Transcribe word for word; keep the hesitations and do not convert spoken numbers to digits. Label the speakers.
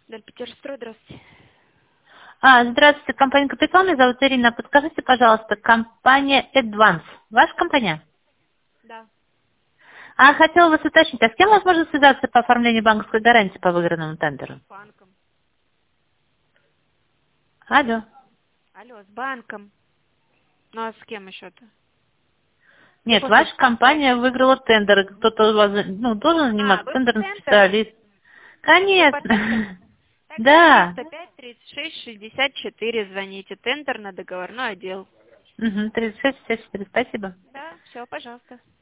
Speaker 1: Дальпетерстрой, здравствуйте.
Speaker 2: А, здравствуйте, компания «Капитал», меня зовут Ирина. Подскажите, пожалуйста, компания Advance. Ваша компания?
Speaker 1: Да.
Speaker 2: А, хотела вас уточнить, а с кем возможно связаться по оформлению банковской гарантии по выигранному тендеру?
Speaker 1: С банком.
Speaker 2: Алло.
Speaker 1: Алло, с банком. Ну а с кем еще-то? Или
Speaker 2: Нет,
Speaker 1: после
Speaker 2: ваша компания
Speaker 1: сообщения.
Speaker 2: выиграла тендер. Кто-то у вас, ну, должен
Speaker 1: А,
Speaker 2: заниматься
Speaker 1: вы по
Speaker 2: тендерным
Speaker 1: тендеру?
Speaker 2: специалист.
Speaker 1: Вы по тендеру?
Speaker 2: Конечно.
Speaker 1: Тогда
Speaker 2: Да.
Speaker 1: триста пять тридцать шесть шестьдесят четыре звоните. Тендер на договорной отдел.
Speaker 2: Угу, тридцать шесть шестьдесят четыре, спасибо.
Speaker 1: Да, все, пожалуйста.